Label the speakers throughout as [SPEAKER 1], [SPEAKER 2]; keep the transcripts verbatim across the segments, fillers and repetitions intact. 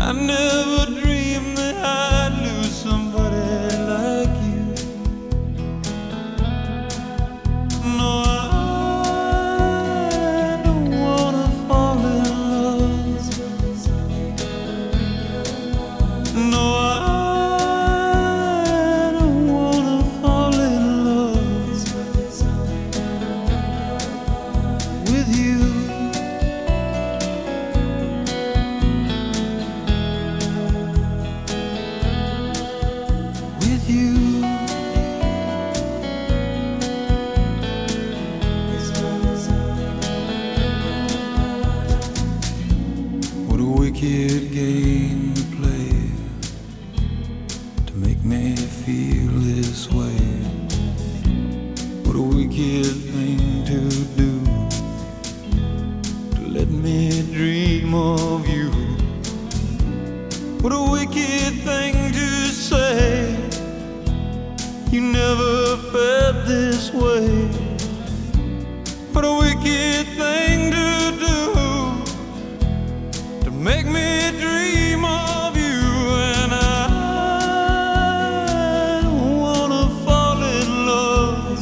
[SPEAKER 1] I never dreamed that I'd lose somebody like you. No, I don't wanna fall in love. No, I don't wanna fall in love with you. What a wicked game to play to make me feel this way. What a wicked thing to do to let me dream of you. What a wicked thing to say, you never felt this way. What a wicked thing to do to make me dream of you. And I don't wanna fall in love.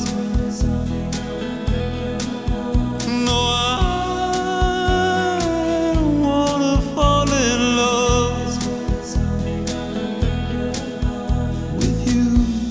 [SPEAKER 1] No, I don't wanna fall in love with you.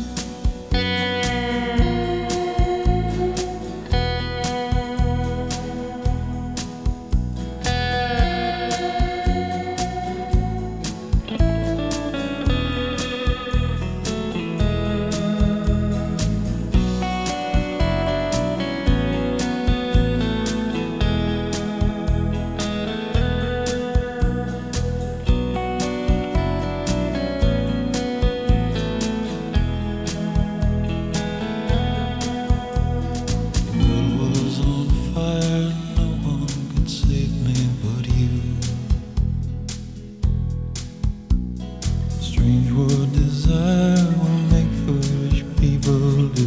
[SPEAKER 1] Strange what desire will make foolish people do.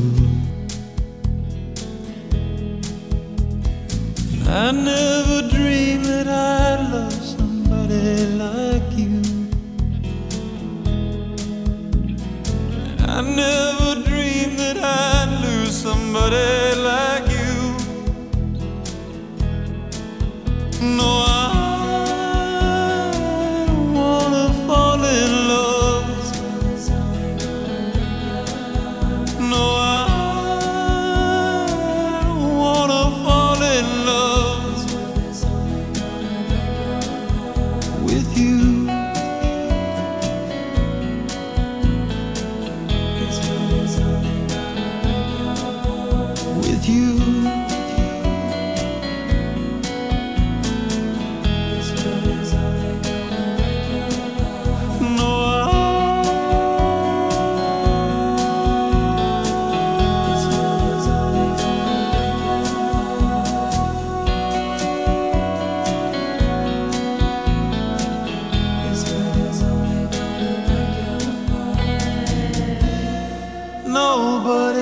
[SPEAKER 1] I never dreamed that I'd love somebody like you. I never dreamed that I'd lose somebody like you. No, I with you. With you. No, nobody